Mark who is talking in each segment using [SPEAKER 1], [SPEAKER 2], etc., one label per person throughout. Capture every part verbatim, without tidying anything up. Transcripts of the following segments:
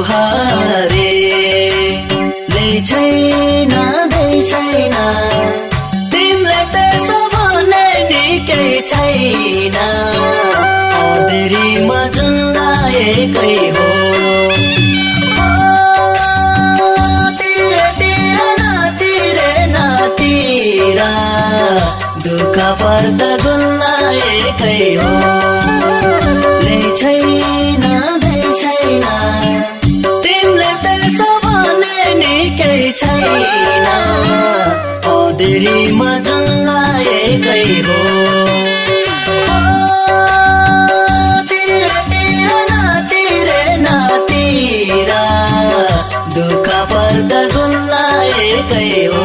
[SPEAKER 1] हरे लै छैन दै छैन तिमीलाई त्यसो भने निकै छैन अँधेरीमा जुन लागेकै हो दुःख पर्दा गुल्लाएकै हो लै छैन दै छैन तिमीले त्यसो भने निकै छैन अँधेरीमा जुल्लाएकै हो दुःख पर्दा गुल्लाएकै हो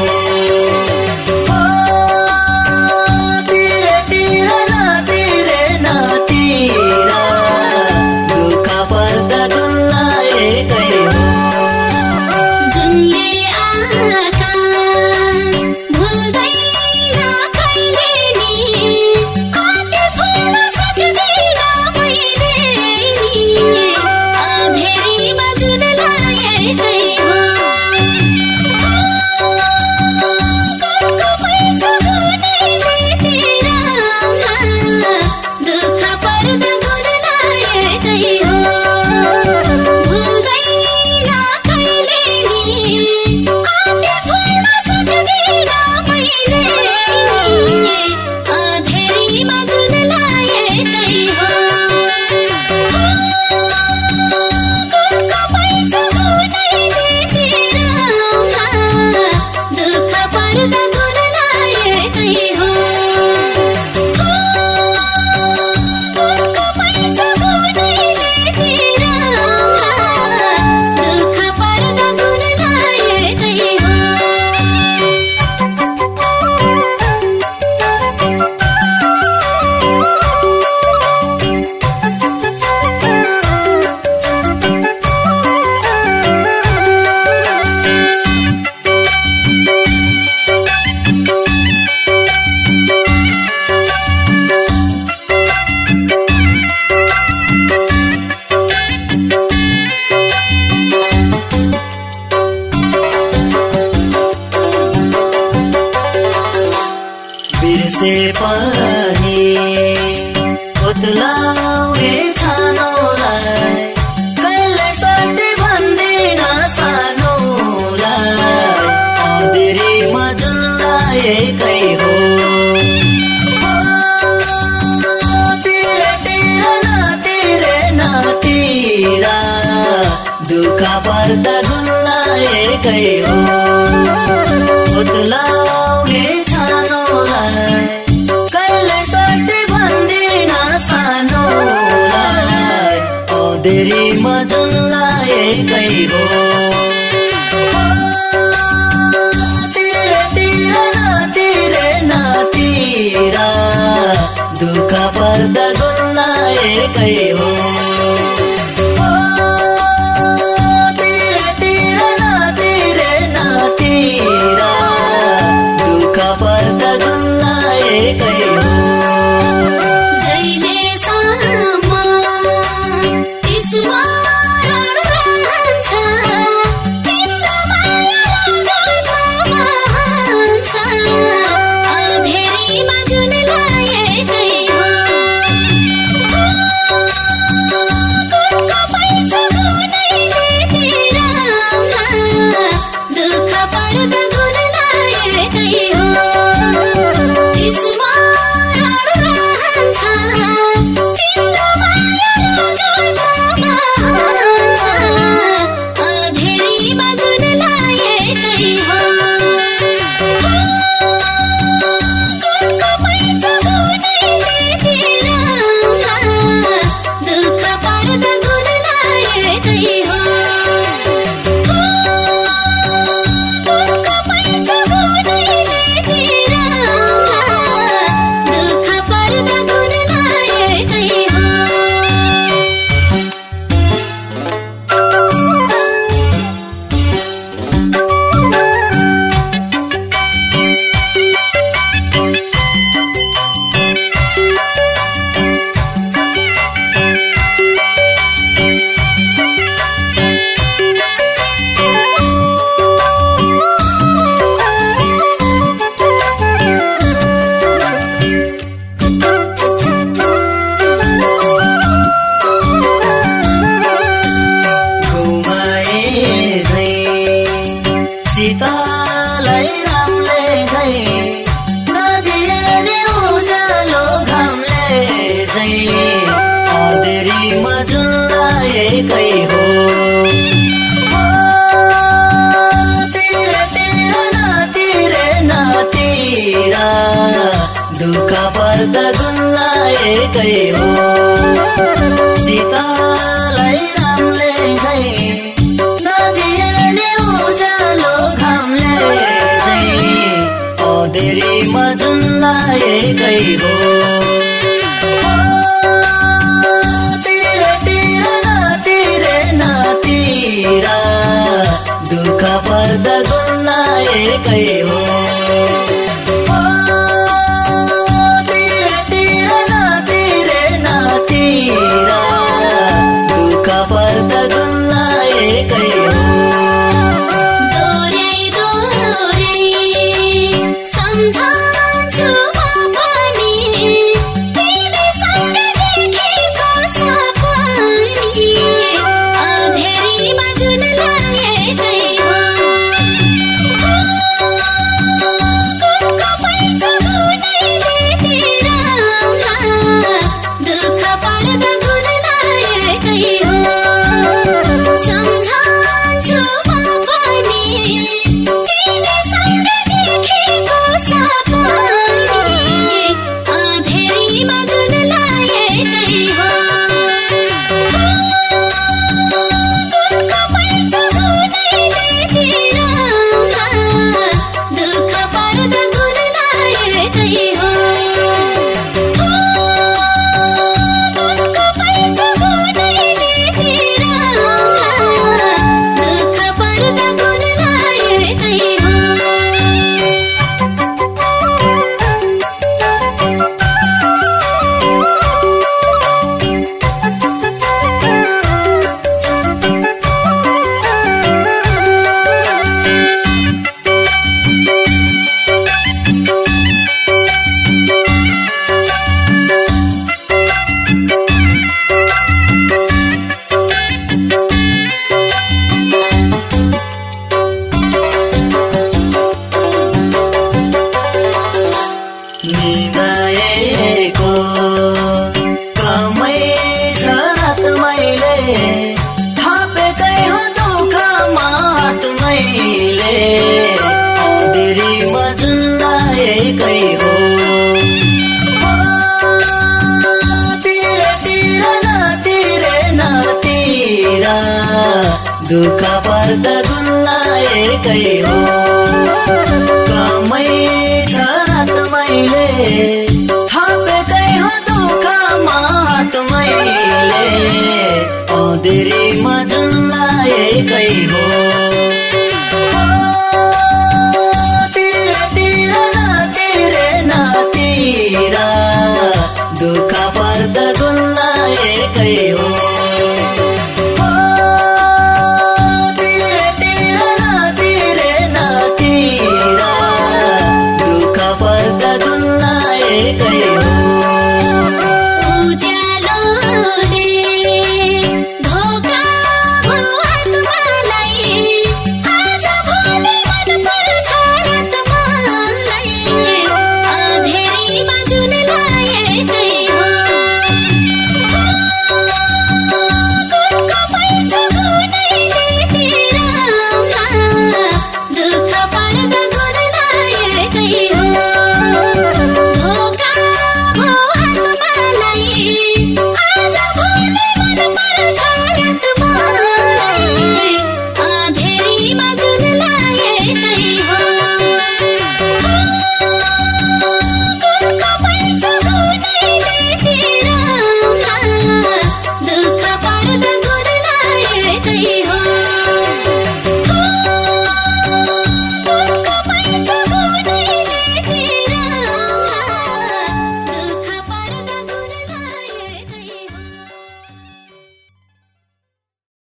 [SPEAKER 1] बिर्से पनि उतलाउने छानोलाई कहिले सत्य भन्दिन सानोलाई अँधेरीमा जुन लागेकै हो तिरे तिर नतिरे नतिर दुःख पर्दा गुल्लाएकै हो उतलाउने कहिले सत्य भन्दिन सानोलाई अँधेरीमा जुन लागेकै हो तिरे तिर नतिरे नतिर दुःख पर्दा गुल्लाएकै हो तिरे तिर नतिरे नतिर दुःख पर्दा गुल्लाएकै हो
[SPEAKER 2] अँधेरीमा जुन लागेकै हो
[SPEAKER 1] एकै हो शीतलै रामले चाहिँ नदिए नि उज्यालो घामले चाहिँ अँधेरीमा जुनलाई एकै हो दुःख पर्दा गुल्ला एकै हो तिरे नातिरे नातिर दुःख पर्दा गुल्ला एकै हो दुःख पर्दा गुल्ला एकै हो कमै छ रात मैले थापेकै हो दुःखमा हात मैले अँधेरीमा जुल्ला एकै हो तिरे नातिरे नातिर दुःख पर्दा गुल्ला एकै हो